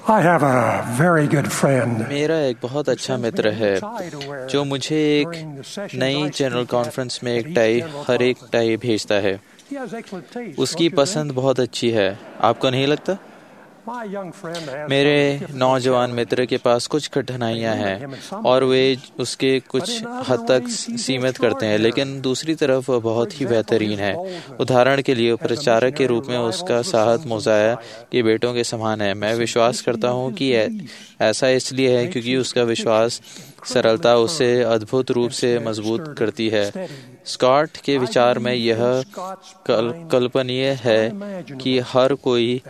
I have a very good friend मेरा एक बहुत अच्छा मित्र है जो मुझे एक नई जनरल कॉन्फ्रेंस में एक टाई हर एक टाई भेजता है। उसकी पसंद बहुत अच्छी है, आपको नहीं लगता? मेरे नौजवान मित्र के पास कुछ कठिनाइयां हैं और वे उसके कुछ हद तक सीमित करते हैं, लेकिन दूसरी तरफ वह बहुत ही बेहतरीन है। उदाहरण के लिए प्रचारक के रूप में उसका साहस मोज़ाया के बेटों के समान है। मैं विश्वास करता हूँ कि ऐसा इसलिए है क्योंकि उसका विश्वास सरलता उसे अद्भुत रूप से मजबूत करती है। स्कॉट के विचार में यह कल्पनीय है कि हर कोई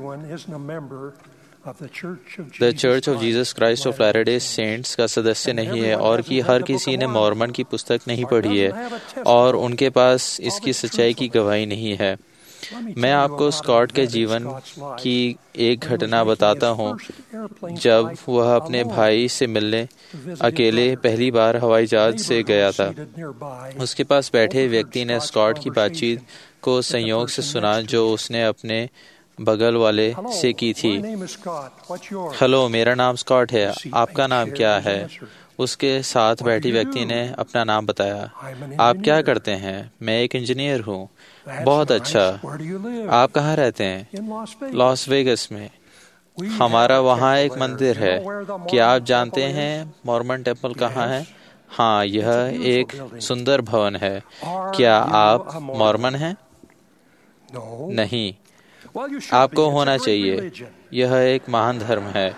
the Church of Jesus Christ of Latter day Saints का सदस्य नहीं है और कि हर किसी ने मॉर्मन की पुस्तक नहीं पढ़ी है और उनके पास इसकी सच्चाई की गवाही नहीं है। मैं आपको स्कॉट के जीवन की एक घटना बताता हूँ जब वह अपने भाई से मिलने अकेले पहली बार हवाई जहाज से गया था। उसके पास बैठे व्यक्ति ने स्कॉट की बातचीत को संयोग से सुना जो उसने अपने बगल वाले से की थी। हेलो, मेरा नाम स्कॉट है, आपका नाम क्या है? उसके साथ बैठी व्यक्ति ने अपना नाम बताया। आप क्या करते हैं? मैं एक इंजीनियर हूँ। बहुत अच्छा, आप कहाँ रहते हैं? लॉस वेगस में। हमारा वहाँ एक मंदिर है। क्या आप जानते हैं मॉर्मन टेम्पल कहाँ है? हाँ, यह एक सुंदर भवन है। क्या आप मॉर्मन हैं? नहीं, आपको होना चाहिए। यह एक महान धर्म है।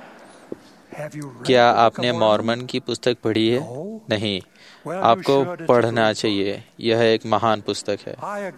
क्या आपने मॉर्मन की पुस्तक पढ़ी है? नहीं, आपको पढ़ना चाहिए। यह एक महान पुस्तक है।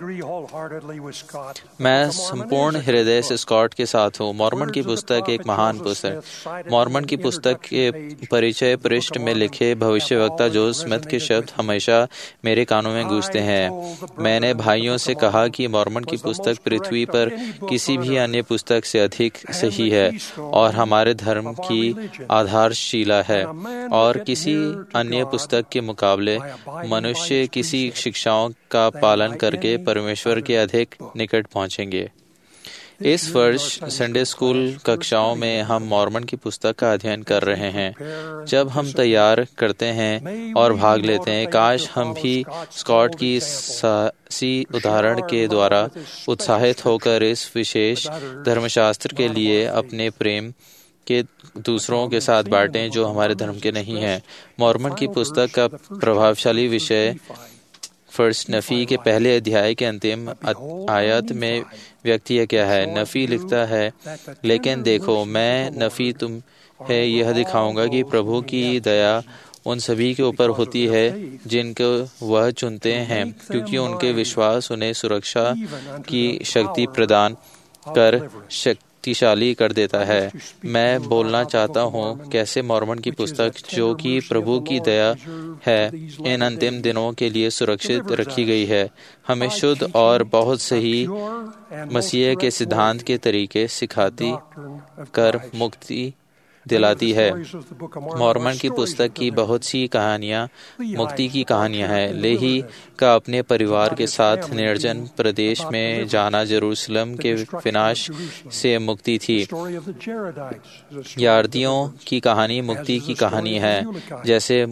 मैं संपूर्ण हृदय से स्कॉट के साथ हूँ। मॉर्मन की पुस्तक एक महान पुस्तक। मॉर्मन की पुस्तक के परिचय पृष्ठ में लिखे भविष्यवक्ता जोसेफ स्मिथ के शब्द हमेशा मेरे कानों में गूंजते हैं। मैंने भाइयों से कहा कि मॉर्मन की पुस्तक पृथ्वी पर किसी भी अन्य पुस्तक से अधिक सही है और हमारे धर्म की आधारशिला है और किसी अन्य पुस्तक के मुकाबले मनुष्य किसी शिक्षाओं का पालन करके परमेश्वर के अधिक निकट पहुंचेंगे। इस वर्ष संडे स्कूल कक्षाओं में हम मॉर्मन की पुस्तक का अध्ययन कर रहे हैं। जब हम तैयार करते हैं और भाग लेते हैं, काश हम भी स्कॉट की साहसी उदाहरण के द्वारा उत्साहित होकर इस विशेष धर्मशास्त्र के लिए अपने प्रेम के दूसरों के साथ बांटें जो हमारे धर्म के नहीं हैं। मॉर्मन की पुस्तक का प्रभावशाली विषय फर्स्ट नफी के पहले अध्याय के अंतिम आयत में व्यक्त किया है। नफी लिखता है, लेकिन देखो मैं नफी तुम्हें यह दिखाऊंगा कि प्रभु की दया उन सभी के ऊपर होती है जिनको वह चुनते हैं, क्योंकि उनके विश्वास उन्हें सुरक्षा की शक्ति प्रदान कर शक्तिशाली कर देता है। मैं बोलना चाहता हूँ कैसे मॉर्मन की पुस्तक, जो कि प्रभु की दया है, इन अंतिम दिनों के लिए सुरक्षित रखी गई है। हमें शुद्ध और बहुत सही मसीह के सिद्धांत के तरीके सिखाती कर मुक्ति दिलाती है। मॉर्मन की पुस्तक की बहुत सी कहानियाँ मुक्ति की कहानियाँ हैं। लेही का अपने परिवार के साथ निर्जन प्रदेश में जाना जेरूसलम के विनाश से मुक्ति थी। यार्दियों की कहानी मुक्ति की कहानी है, जैसे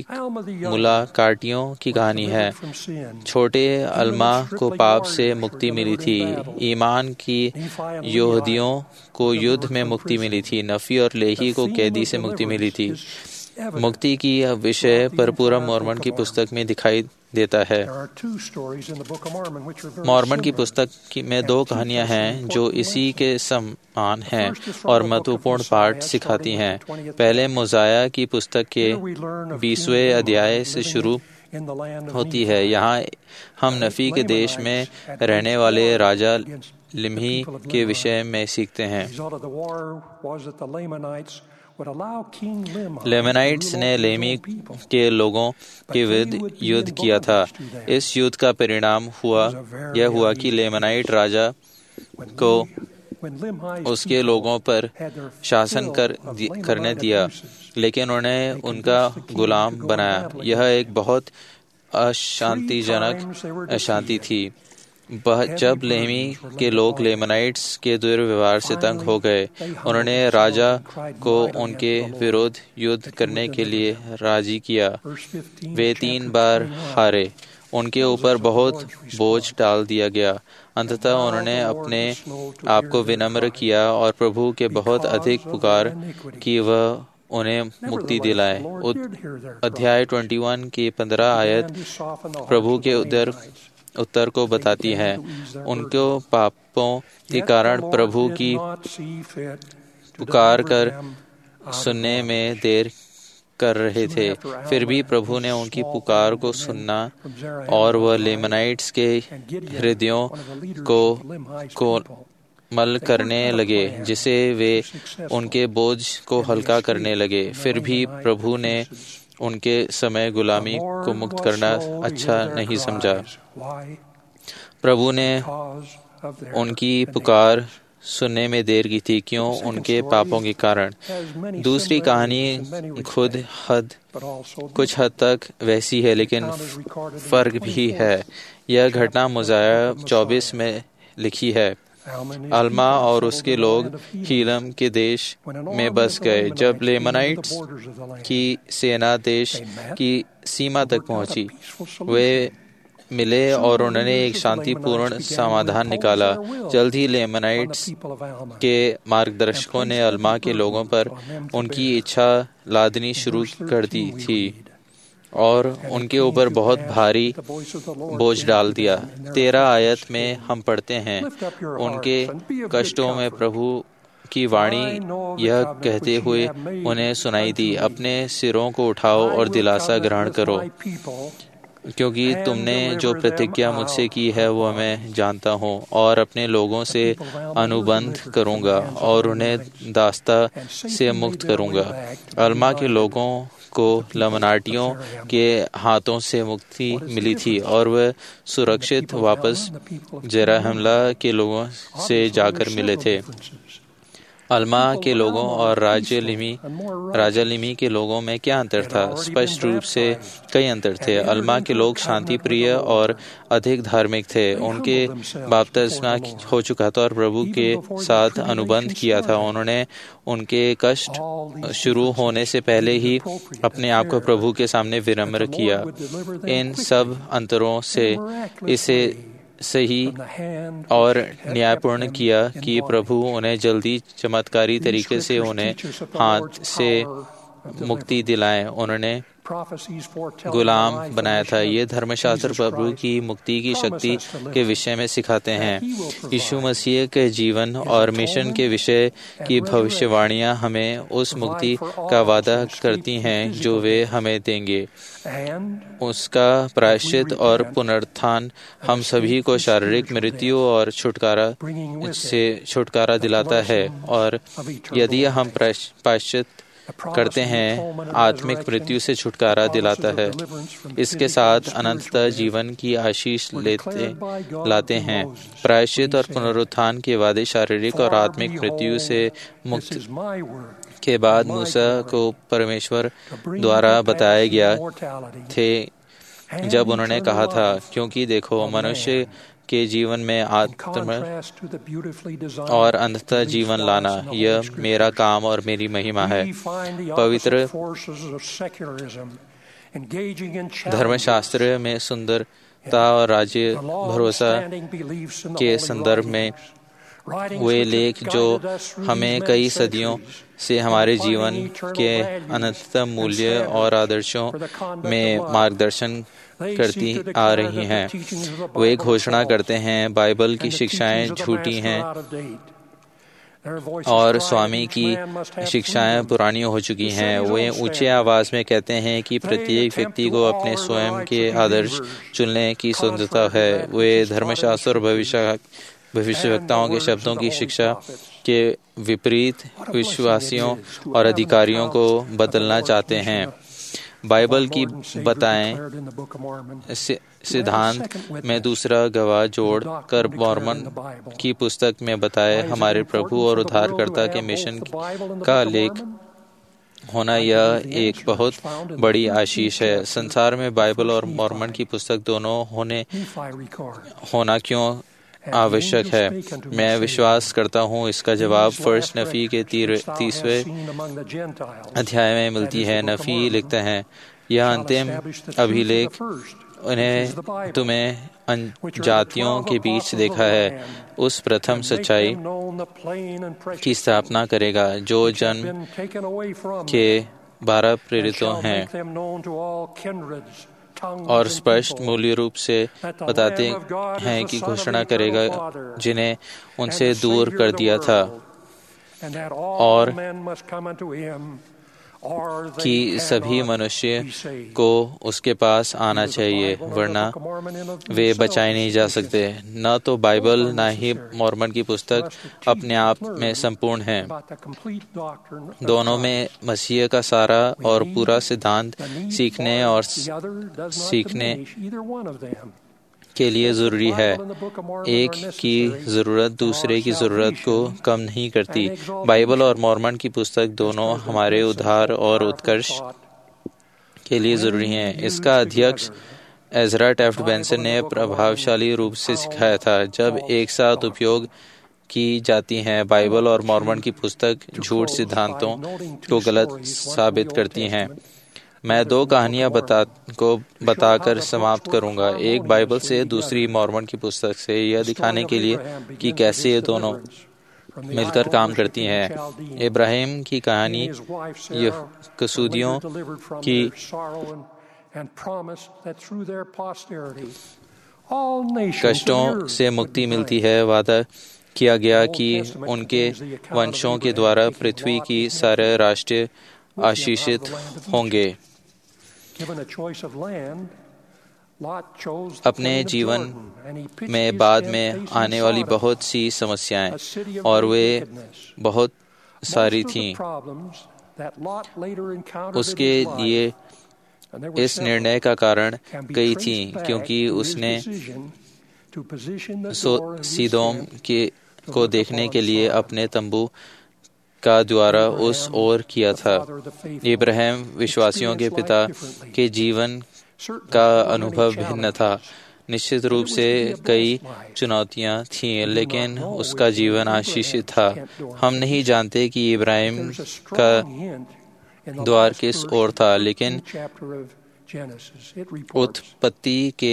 मुलाकाटियों की कहानी है। छोटे अल्मा को पाप से मुक्ति मिली थी। ईमान की यहूदियों को युद्ध में मुक्ति मिली थी। नफी और लेही को कैदी से मुक्ति मिली थी। मुक्ति की विषय पर पूरा मॉर्मन की पुस्तक में दिखाई देता है। मॉर्मन की पुस्तक में दो कहानियां हैं जो इसी के समान हैं और महत्वपूर्ण पाठ सिखाती हैं। पहले मोज़ाया की पुस्तक के 20वें अध्याय से शुरू होती है। यहाँ हम नफी के देश में रहने वाले राजा लिम्ही के विषय में सीखते हैं। लेमेनाइट्स ने लेमी के लोगों के विरुद्ध युद्ध किया था। इस युद्ध का परिणाम यह हुआ कि लेमेनाइट राजा को उसके लोगों पर शासन करने दिया, लेकिन उन्हें उनका गुलाम बनाया। यह एक बहुत अशांति थी। जब लेमी के लोग लेमनाइट्स के दुर्व्यवहार से तंग हो गए, उन्होंने राजा को उनके विरुद्ध युद्ध करने के लिए राजी किया। वे 3 बार हारे, उनके ऊपर बहुत बोझ डाल दिया गया। अंततः उन्होंने अपने आप को विनम्र किया और प्रभु के बहुत अधिक पुकार कि वह उन्हें मुक्ति दिलाए। अध्याय 21 की 15 आयत प्रभु के उत्तर को बताती है। उनको पापों के कारण प्रभु की पुकार कर सुनने में देर कर रहे थे, फिर भी प्रभु ने उनकी पुकार को सुना और वह लेमनाइट्स के हृदयों को कोमल करने लगे, जिसे वे उनके बोझ को हल्का करने लगे। फिर भी प्रभु ने उनके समय गुलामी को मुक्त करना अच्छा नहीं समझा। प्रभु ने उनकी पुकार सुनने में देर की थी। क्यों? उनके पापों के कारण। दूसरी कहानी कुछ हद तक वैसी है, लेकिन फर्क भी है। यह घटना मुजाया 24 में लिखी है। अल्मा और उसके लोग हीलम के देश में बस गए। जब लेमनाइट्स की सेना देश की सीमा तक पहुंची, वे मिले और उन्होंने एक शांतिपूर्ण समाधान निकाला। जल्द ही लेमनाइट्स के मार्गदर्शकों ने अल्मा के लोगों पर उनकी इच्छा लादनी शुरू कर दी थी और उनके ऊपर बहुत भारी बोझ डाल दिया। 13 आयत में हम पढ़ते हैं, उनके कष्टों में प्रभु की वाणी यह कहते हुए उन्हें सुनाई दी, अपने सिरों को उठाओ और दिलासा ग्रहण करो, क्योंकि तुमने जो प्रतिज्ञा मुझसे की है वो मैं जानता हूँ, और अपने लोगों से अनुबंध करूँगा और उन्हें दास्ता से मुक्त करूँगा। अल्मा के लोगों को लमनाटियों के हाथों से मुक्ति मिली थी और वे सुरक्षित वापस जेरहमला के लोगों से जाकर मिले थे। अल्मा के लोगों और राजा लिमी के लोगों में क्या अंतर था? स्पष्ट रूप से कई अंतर थे। अल्मा के लोग शांति प्रिय और अधिक धार्मिक थे। उनके बपतिस्मा हो चुका था और प्रभु के साथ अनुबंध किया था। उन्होंने उनके कष्ट शुरू होने से पहले ही अपने आप को प्रभु के सामने विनम्र किया। इन सब अंतरों से इसे सही और न्यायपूर्ण किया कि प्रभु उन्हें जल्दी चमत्कारी तरीके से उन्हें हाथ से मुक्ति दिलाएं। उन्होंने गुलाम बनाया था। ये धर्मशास्त्र प्रभु की मुक्ति की शक्ति के विषय में सिखाते हैं। यीशु मसीह के जीवन और मिशन के विषय की भविष्यवाणियां हमें उस मुक्ति का वादा करती हैं जो वे हमें देंगे। उसका प्रायश्चित और पुनरुत्थान हम सभी को शारीरिक मृत्यु और छुटकारा दिलाता है, और यदि हम प्रायश्चित करते हैं, आत्मिक मृत्यु से छुटकारा दिलाता है। इसके साथ अनंतता जीवन की आशीष लाते हैं। प्रायश्चित और पुनरुत्थान के वादे शारीरिक और आत्मिक मृत्यु से मुक्त के बाद मूसा को परमेश्वर द्वारा बताया गया थे, जब उन्होंने कहा था, क्योंकि देखो मनुष्य के जीवन में आत्मा और अंततः जीवन लाना, यह मेरा काम और मेरी महिमा है। पवित्र धर्मशास्त्र में सुंदरता और राज्य भरोसा के संदर्भ में वे लेख जो हमें कई सदियों से हमारे जीवन के अनंततम मूल्य और आदर्शों में मार्गदर्शन करती आ रही हैं। वे घोषणा करते हैं बाइबल की शिक्षाएं झूठी हैं और स्वामी की शिक्षाएं पुरानी हो चुकी हैं। वे ऊंचे आवाज में कहते हैं कि प्रत्येक व्यक्ति को अपने स्वयं के आदर्श चुनने की स्वतंत्रता है। वे धर्मशास्त्र और भविष्यवक्ताओं के शब्दों की शिक्षा के विपरीत विश्वासियों और अधिकारियों को बदलना चाहते हैं। बाइबल की बताएं सिद्धांत में दूसरा गवाह जोड़ कर मॉर्मन की पुस्तक में बताए हमारे प्रभु और उद्धारकर्ता के मिशन का लेख होना यह एक बहुत बड़ी आशीष है। संसार में बाइबल और मॉर्मन की पुस्तक दोनों होना क्यों आवश्यक है? मैं विश्वास करता हूँ इसका जवाब फर्स्ट नफी के 30वें अध्याय में मिलती है। नफी लिखते हैं, यह अंतिम अभिलेख उन्हें तुम्हें जातियों के बीच देखा है, उस प्रथम सच्चाई की स्थापना करेगा जो जन्म के 12 प्रेरितों हैं और स्पष्ट मूल्य रूप से बताते हैं कि घोषणा करेगा जिन्हें उनसे दूर कर दिया था और कि सभी मनुष्य को उसके पास आना चाहिए, वरना वे बचाए नहीं जा सकते। न तो बाइबल न ही मॉर्मन की पुस्तक अपने आप में संपूर्ण है। दोनों में मसीह का सारा और पूरा सिद्धांत सीखने के लिए जरूरी है। एक की जरूरत दूसरे की जरूरत को कम नहीं करती। बाइबल और मॉर्मन की पुस्तक दोनों हमारे उद्धार और उत्कर्ष के लिए जरूरी हैं। इसका अध्यक्ष एजरा टेफ्ट बेंसन ने प्रभावशाली रूप से सिखाया था। जब एक साथ उपयोग की जाती हैं, बाइबल और मॉर्मन की पुस्तक झूठ सिद्धांतों को गलत साबित करती हैं। मैं 2 कहानियां बताकर समाप्त करूंगा, एक बाइबल से, दूसरी मॉर्मन की पुस्तक से, यह दिखाने के लिए कि कैसे ये दोनों मिलकर काम करती हैं। इब्राहिम की कहानी कसूदियों की कष्टों से मुक्ति मिलती है। वादा किया गया कि उनके वंशों के द्वारा पृथ्वी की सारे राष्ट्र आशीषित होंगे। अपने जीवन में बाद में आने वाली बहुत सी समस्याएं और वे बहुत सारी थीं। उसके लिए इस निर्णय का कारण कई थीं, क्योंकि उसने सीदोम को देखने के लिए अपने तंबू का द्वारा उस ओर किया था। इब्राहिम विश्वासियों के पिता के जीवन का अनुभव भिन्न था। निश्चित रूप से कई चुनौतियां थीं, लेकिन उसका जीवन आशीषित था। हम नहीं जानते कि इब्राहिम का द्वार किस ओर था, लेकिन उत्पत्ति के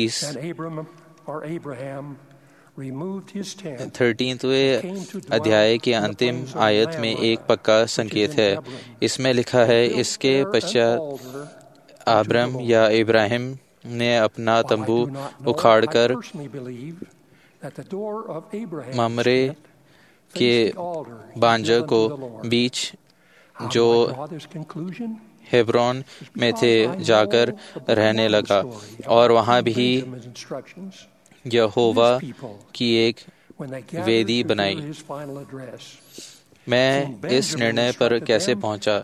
13वें अध्याय के अंतिम आयत में एक पक्का संकेत है। इसमें लिखा है, इसके पश्चात अब्राम या इब्राहिम ने अपना तंबू उखाड़कर ममरे के बांजर को बीच जो हेब्रोन में थे जाकर रहने लगा और वहां भी यहोवा की एक वेदी बनाई। मैं इस निर्णय पर कैसे पहुंचा?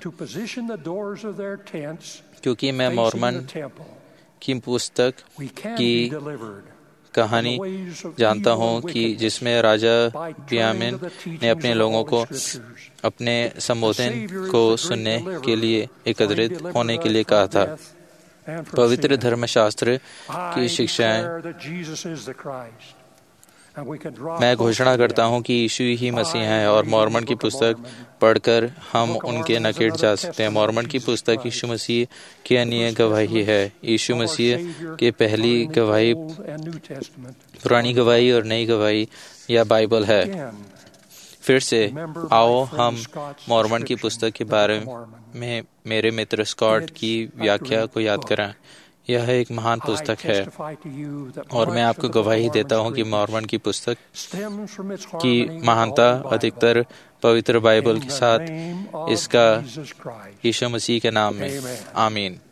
क्योंकि मैं मॉर्मन की पुस्तक की कहानी जानता हूं कि जिसमें राजा बियामिन ने अपने लोगों को अपने संबोधन को सुनने के लिए एकत्रित होने के लिए कहा था। पवित्र धर्मशास्त्र की शिक्षाएं, मैं घोषणा करता हूं कि यीशु ही मसीह हैं और मॉर्मन की पुस्तक पढ़कर हम उनके नकेट जा सकते हैं। मॉर्मन की पुस्तक यीशु मसीह की अन्य गवाही है। यीशु मसीह की पहली गवाही पुरानी गवाही और नई गवाही या बाइबल है। फिर से आओ हम मॉर्मन की पुस्तक के बारे में मेरे मित्र स्कॉट की व्याख्या को याद करें। यह एक महान पुस्तक है और मैं आपको गवाही देता हूं कि मॉर्मन की पुस्तक की महानता अधिकतर पवित्र बाइबल के साथ इसका यीशु मसीह के नाम में। आमीन।